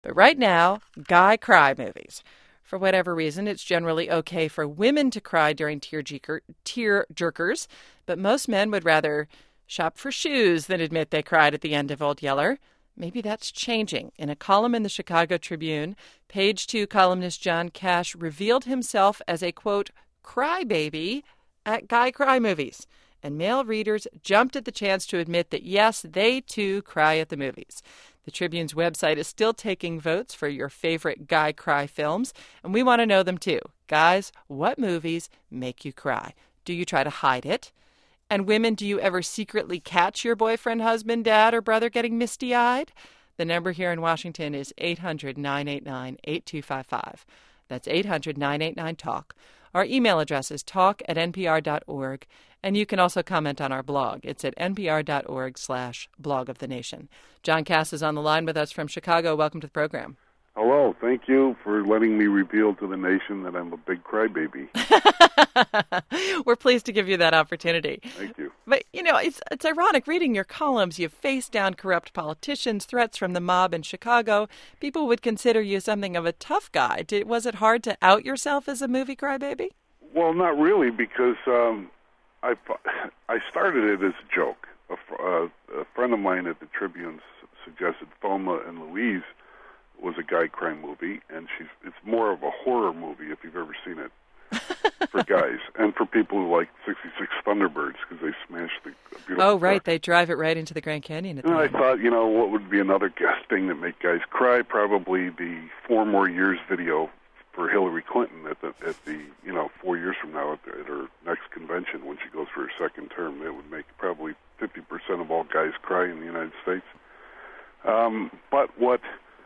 But right now, guy cry movies. For whatever reason, it's generally okay for women to cry during tear jerkers, but most men would rather shop for shoes than admit they cried at the end of Old Yeller. Maybe that's changing. In a column in the Chicago Tribune, Page 2 columnist John Cash revealed himself as a, quote, crybaby at guy cry movies. And male readers jumped at the chance to admit that, yes, they too cry at the movies. The Tribune's website is still taking votes for your favorite guy cry films, and we want to know them too. Guys, what movies make you cry? Do you try to hide it? And women, do you ever secretly catch your boyfriend, husband, dad, or brother getting misty-eyed? The number here in Washington is 800-989-8255. That's 800-989-TALK. Our email address is talk@npr.org, and you can also comment on our blog. It's at npr.org/blog-of-the-nation. John Cass is on the line with us from Chicago. Welcome to the program. Hello. Thank you for letting me reveal to the nation that I'm a big crybaby. We're pleased to give you that opportunity. Thank you. But, you know, it's ironic reading your columns. You've faced down corrupt politicians, threats from the mob in Chicago. People would consider you something of a tough guy. Was it hard to out yourself as a movie crybaby? Well, not really, because I started it as a joke. A friend of mine at the Tribune suggested Thelma and Louise was a guy crime movie, and it's more of a horror movie if you've ever seen it for guys, and for people who like 66 Thunderbirds because they smash the beautiful Oh, right. car. They drive it right into the Grand Canyon at the And I end. thought, what would be another guest thing that make guys cry? Probably the 4 more years video for Hillary Clinton at the 4 years from now at her next convention when she goes for her second term. That would make probably 50% of all guys cry in the United States. But what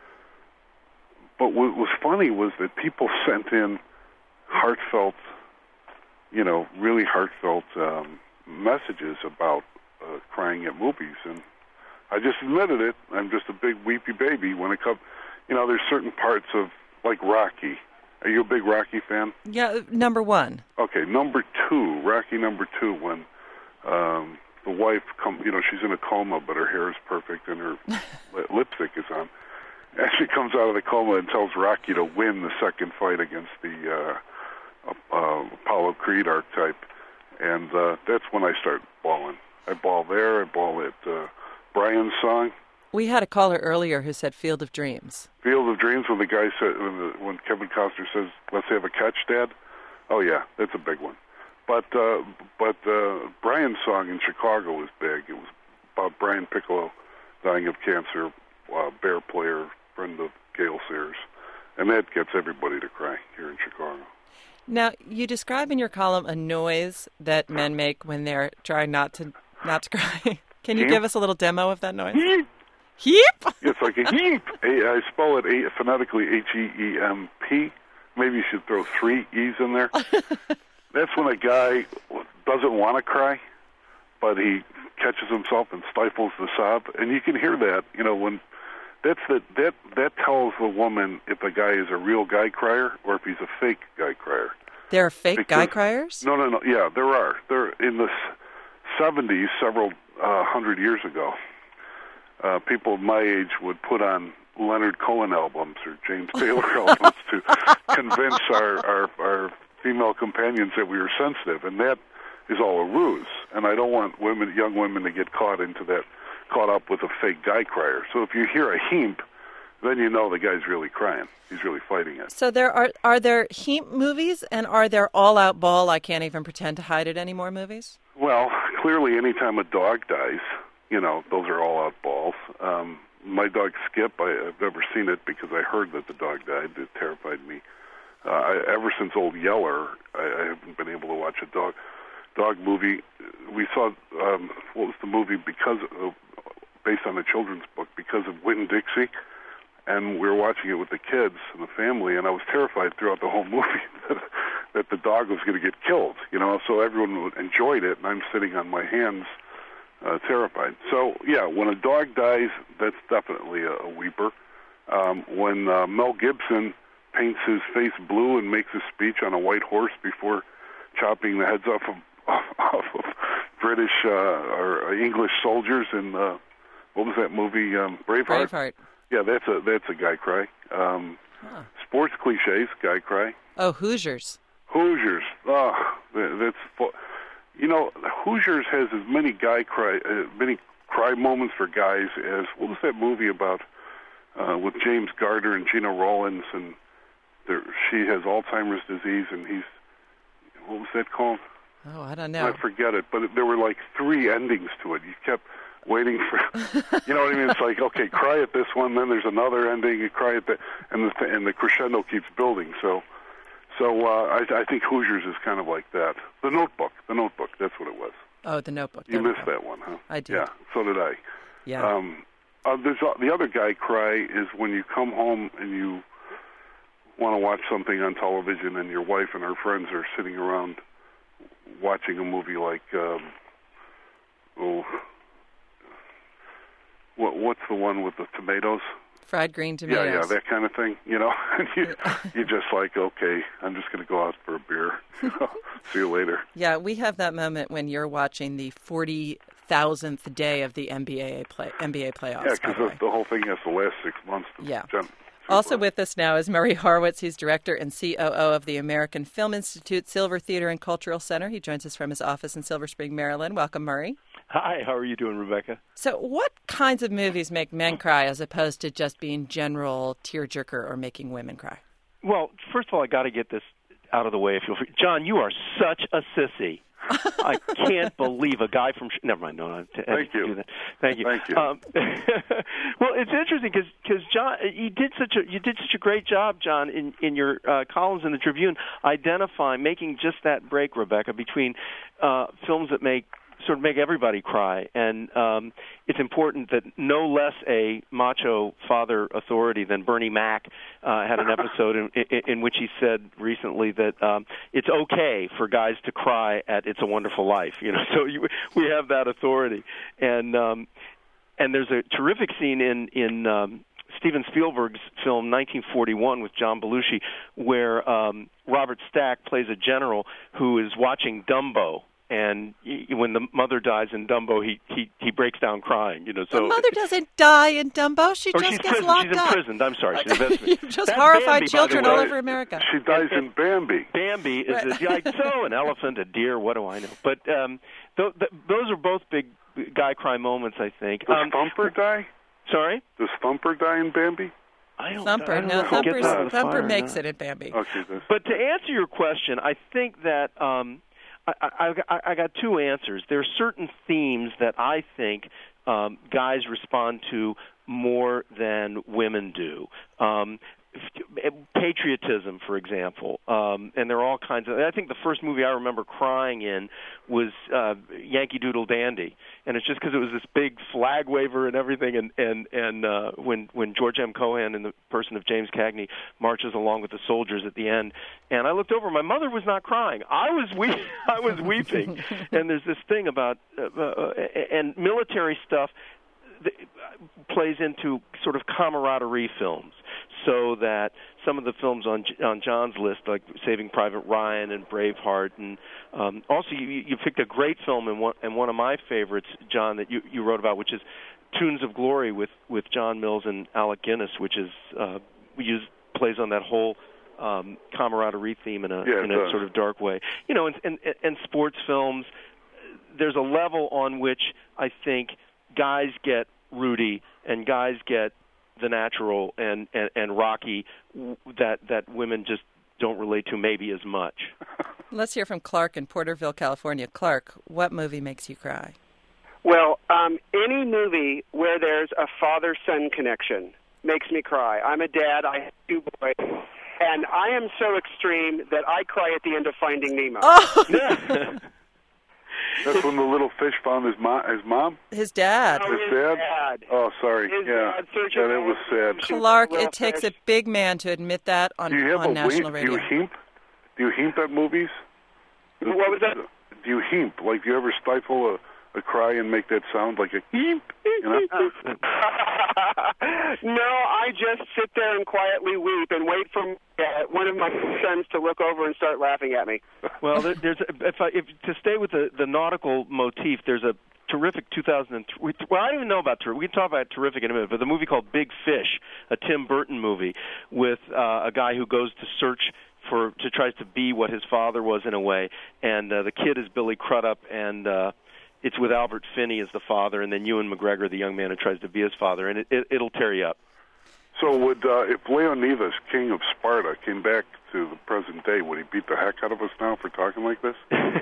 was funny was that people sent in heartfelt, really heartfelt messages about crying at movies, and I just admitted it. I'm just a big weepy baby when it comes. There's certain parts of, like Rocky. Are you a big Rocky fan? Yeah, number one. Okay, number 2, Rocky number 2, when the wife she's in a coma, but her hair is perfect and her lipstick is on. And she comes out of the coma and tells Rocky to win the second fight against the Apollo Creed archetype. And that's when I start bawling. I bawl there. I bawl at Brian's song. We had a caller earlier who said Field of Dreams. Field of Dreams, when the guy said, when Kevin Costner says, "Let's have a catch, Dad." Oh yeah, that's a big one. But Brian's song in Chicago was big. It was about Brian Piccolo dying of cancer, Bear player, friend of Gale Sayers, and that gets everybody to cry here in Chicago. Now, you describe in your column a noise that men make when they're trying not to cry. Can you Heep. give us a little demo of that noise? Heep. Heep? It's like a heap. I spell it phonetically H-E-E-M-P. Maybe you should throw 3 E's in there. That's when a guy doesn't want to cry, but he catches himself and stifles the sob, and you can hear that. When that tells the woman if a guy is a real guy crier or if he's a fake guy crier. There are fake guy criers? No. Yeah, there are. There in the 70s, several 100 years ago. People of my age would put on Leonard Cohen albums or James Taylor albums to convince our female companions that we were sensitive, and that is all a ruse. And I don't want young women to get caught up with a fake guy crier. So if you hear a heap, then you know the guy's really crying. He's really fighting it. So there are there heap movies, and are there all-out bawl, I can't even pretend to hide it anymore movies? Well, clearly anytime a dog dies, those are all-out balls. My dog Skip, I've never seen it because I heard that the dog died. It terrified me. Ever since Old Yeller, I haven't been able to watch a dog movie. We saw what was the movie based on a children's book, Because of Winn-Dixie, and we were watching it with the kids and the family, and I was terrified throughout the whole movie that the dog was going to get killed. So everyone enjoyed it, and I'm sitting on my hands, terrified. So yeah, when a dog dies, that's definitely a weeper. When Mel Gibson paints his face blue and makes a speech on a white horse before chopping the heads off of British or English soldiers in what was that movie? Braveheart. Yeah, that's a guy cry. Sports cliches, guy cry. Oh, Hoosiers. Hoosiers. Oh, Hoosiers has as many many cry moments for guys as, what was that movie about with James Garner and Gina Rollins, and she has Alzheimer's disease, and what was that called? Oh, I don't know. I forget it, but there were like 3 endings to it. You kept waiting for, you know what I mean? It's like, okay, cry at this one, then there's another ending, you cry at that, and the crescendo keeps building. So I think Hoosiers is kind of like that. The Notebook, that's what it was. Oh, The Notebook. You missed that one, huh? I did. Yeah, so did I. Yeah. There's the other guy cry is when you come home and you want to watch something on television and your wife and her friends are sitting around watching a movie like, what's the one with the tomatoes? Fried green tomatoes. Yeah, that kind of thing, And you're just like, okay, I'm just going to go out for a beer. See you later. Yeah, we have that moment when you're watching the 40,000th day of the NBA playoffs. Yeah, because the whole thing has to last 6 months. Also with us now is Murray Horwitz. He's director and COO of the American Film Institute Silver Theater and Cultural Center. He joins us from his office in Silver Spring, Maryland. Welcome, Murray. Hi, how are you doing, Rebecca? So what kinds of movies make men cry as opposed to just being general tearjerker or making women cry? Well, first of all, I got to get this out of the way. John, you are such a sissy. I can't believe a guy from... Never mind. No, Thank you. Thank you. Thank you. Well, it's interesting because John, you did such a great job, John, in your columns in the Tribune, making just that break, Rebecca, between films that make everybody cry. And it's important that no less a macho father authority than Bernie Mac had an episode in which he said recently that it's okay for guys to cry at It's a Wonderful Life. So we have that authority. And there's a terrific scene in Steven Spielberg's film 1941 with John Belushi where Robert Stack plays a general who is watching Dumbo. And when the mother dies in Dumbo, he breaks down crying. So the mother doesn't die in Dumbo; she just gets locked up. She's imprisoned. I'm sorry, she's you just horrified Bambi, children all over America. She dies in Bambi. Bambi is an elephant, a deer. What do I know? But those are both big guy cry moments, I think. Does Thumper die? Sorry? Does Thumper die in Bambi? Thumper makes it in Bambi. Okay, but to answer your question, I think that. I got 2 answers. There are certain themes that I think guys respond to more than women do. Patriotism, for example, and there are all kinds of. I think the first movie I remember crying in was Yankee Doodle Dandy, and it's just because it was this big flag waver and everything, and when George M. Cohan in the person of James Cagney marches along with the soldiers at the end, and I looked over, my mother was not crying, I was weeping, and there's this thing about and military stuff that plays into sort of camaraderie films. So that some of the films on John's list, like Saving Private Ryan and Braveheart, and also you picked a great film and one of my favorites, John, that you wrote about, which is Tunes of Glory with John Mills and Alec Guinness, which is plays on that whole camaraderie theme in a sort of dark way. And sports films, there's a level on which I think guys get Rudy and guys get The Natural and Rocky that women just don't relate to maybe as much. Let's hear from Clark in Porterville, California. Clark, what movie makes you cry? Well, any movie where there's a father-son connection makes me cry. I'm a dad. I have 2 boys. And I am so extreme that I cry at the end of Finding Nemo. Oh! That's when the little fish found his mom? His dad. Oh, his dad? Oh, sorry. His dad searching it was sad. Clark, it takes a big man to admit that on national radio. Do you heap at movies? What was that? Do you heap? Like, do you ever stifle a cry and make that sound like a heap? No, I just sit there and quietly weep and wait for one of my sons to look over and start laughing at me. Well, there's to stay with the nautical motif, there's a terrific 2003. Well, I don't even know about terrific. We can talk about terrific in a minute. But the movie called Big Fish, a Tim Burton movie with a guy who goes to search to tries to be what his father was in a way, and the kid is Billy Crudup, and it's with Albert Finney as the father, and then Ewan McGregor, the young man who tries to be his father, and it'll tear you up. So would if Leonidas, king of Sparta, came back to the present day, would he beat the heck out of us now for talking like this?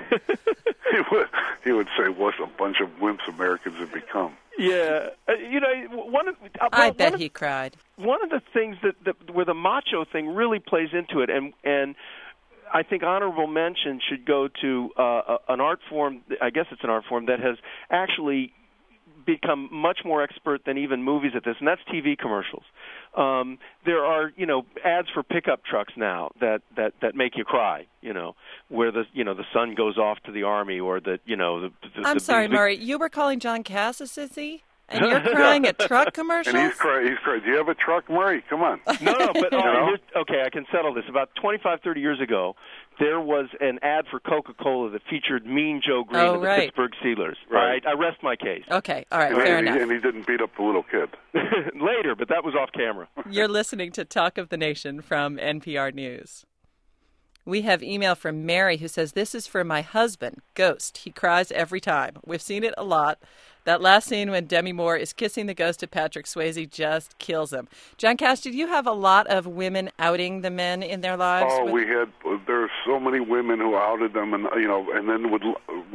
He would say, "What a bunch of wimps Americans have become." Yeah, I bet he cried. One of the things that where the macho thing really plays into it, and I think honorable mention should go to an art form. I guess it's an art form that has actually become much more expert than even movies at this, and that's TV commercials. There are, ads for pickup trucks now that make you cry, where the son goes off to the army, or I'm sorry, Murray, you were calling John Cass a sissy? And you're crying at truck commercials? And he's crying. Do you have a truck, Murray? Come on. No, but okay, I can settle this. About 25, 30 years ago, there was an ad for Coca-Cola that featured Mean Joe Green of the Pittsburgh Steelers. Right. I rest my case. Okay, all right, fair enough. And he didn't beat up the little kid. Later, but that was off camera. You're listening to Talk of the Nation from NPR News. We have email from Mary who says, "This is for my husband, Ghost. He cries every time. We've seen it a lot. That last scene when Demi Moore is kissing the ghost of Patrick Swayze just kills him." John Cash, did you have a lot of women outing the men in their lives? Oh, we had. There are so many women who outed them, and and then would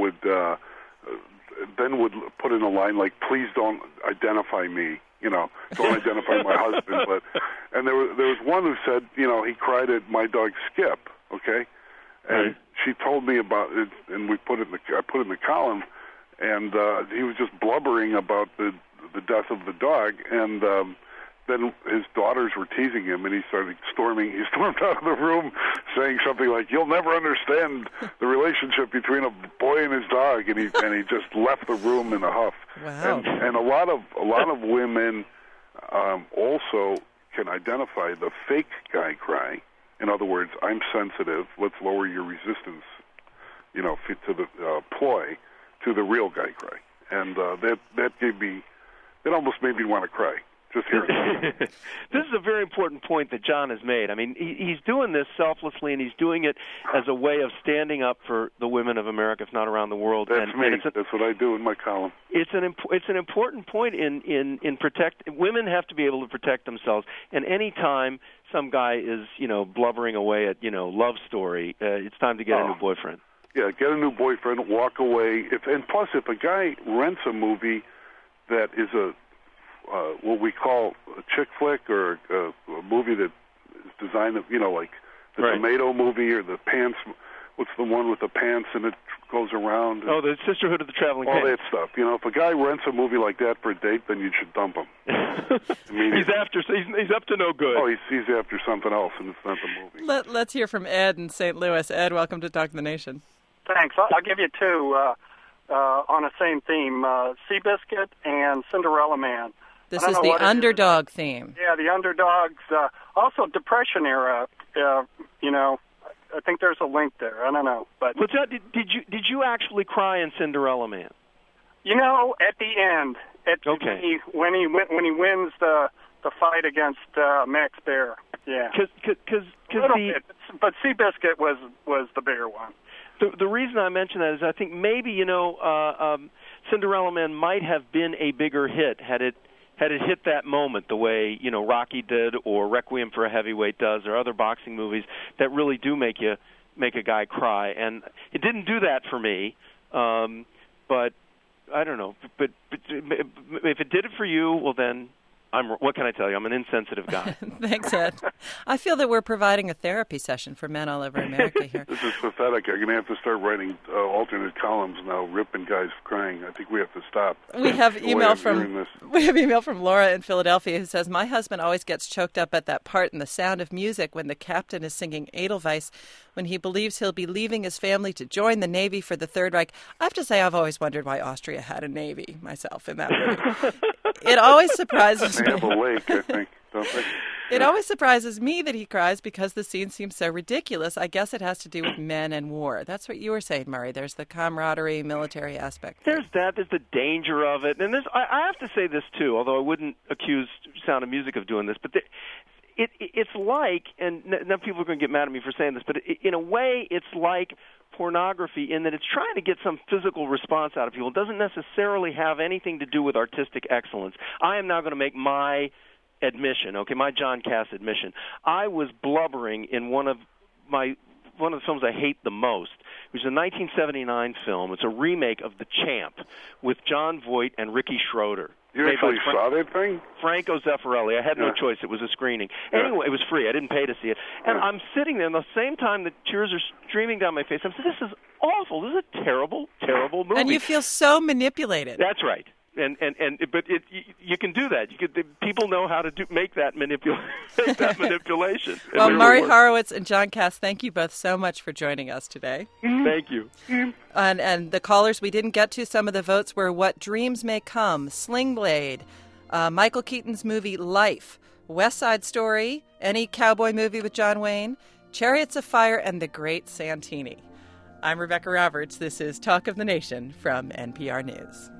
put in a line like, "Please don't identify me." Don't identify my husband. And there was one who said, he cried at my dog Skip. Okay, and she told me about it, and I put it in the column. And he was just blubbering about the death of the dog, and then his daughters were teasing him, and he started storming. He stormed out of the room, saying something like, "You'll never understand the relationship between a boy and his dog," and he just left the room in a huff. Wow. And a lot of women also can identify the fake guy cry. In other words, I'm sensitive. Let's lower your resistance, to the ploy. To the real guy cry, and that almost made me want to cry just hearing it. This is a very important point that John has made. I mean, he's doing this selflessly, and he's doing it as a way of standing up for the women of America, if not around the world. That's me. That's what I do in my column. It's an important point in protect. Women have to be able to protect themselves, and any time some guy is blubbering away at love story, it's time to get a new boyfriend. Yeah, get a new boyfriend, walk away. If a guy rents a movie that is what we call a chick flick, or a movie that is designed, like the Tomato movie, or the pants. What's the one with the pants and it goes around? Oh, the Sisterhood of the Traveling Pants. Pants. All that stuff. If a guy rents a movie like that for a date, then you should dump him. He's up to no good. Oh, he's after something else, and it's not the movie. Let's hear from Ed in St. Louis. Ed, welcome to Talk to the Nation. Thanks. I'll give you two on the same theme, Seabiscuit and Cinderella Man. This is the underdog theme. Yeah, the underdogs. Also, Depression era. I think there's a link there. I don't know, but did you actually cry in Cinderella Man? At the end, when he wins the fight against Max Baer. Yeah, but Seabiscuit was the bigger one. The reason I mention that is I think maybe Cinderella Man might have been a bigger hit had it hit that moment the way Rocky did, or Requiem for a Heavyweight does, or other boxing movies that really do make a guy cry. And it didn't do that for me, but I don't know. But if it did it for you, well then. What can I tell you? I'm an insensitive guy. Thanks, Ed. I feel that we're providing a therapy session for men all over America here. This is pathetic. I'm going to have to start writing alternate columns now, ripping guys crying. I think we have to stop. We have email from Laura in Philadelphia who says, "My husband always gets choked up at that part in The Sound of Music when the captain is singing Edelweiss when he believes he'll be leaving his family to join the Navy for the Third Reich." I have to say, I've always wondered why Austria had a Navy myself in that movie. It always surprises me. They have a lake, I think, don't they? It always surprises me that he cries because the scene seems so ridiculous. I guess it has to do with men and war. That's what you were saying, Murray. There's the camaraderie, military aspect. There's that. There's the danger of it. And I have to say this, too, although I wouldn't accuse Sound of Music of doing this, but it's like, and now people are going to get mad at me for saying this, but in a way it's like pornography in that it's trying to get some physical response out of people. It doesn't necessarily have anything to do with artistic excellence. I am now going to make my admission, my John Cass admission. I was blubbering in one of the films I hate the most. It was a 1979 film. It's a remake of The Champ with Jon Voight and Ricky Schroeder. You actually saw that thing? Franco Zeffirelli. I had no choice. It was a screening. Anyway, it was free. I didn't pay to see it. And I'm sitting there, and at the same time the tears are streaming down my face, I'm saying, this is awful. This is a terrible, terrible movie. And you feel so manipulated. That's right. But you can do that. People know how to make that manipulation. Well, Murray Horowitz and John Cass, thank you both so much for joining us today. Thank you. And the callers we didn't get to, some of the votes were What Dreams May Come, Sling Blade, Michael Keaton's movie Life, West Side Story, any cowboy movie with John Wayne, Chariots of Fire, and The Great Santini. I'm Rebecca Roberts. This is Talk of the Nation from NPR News.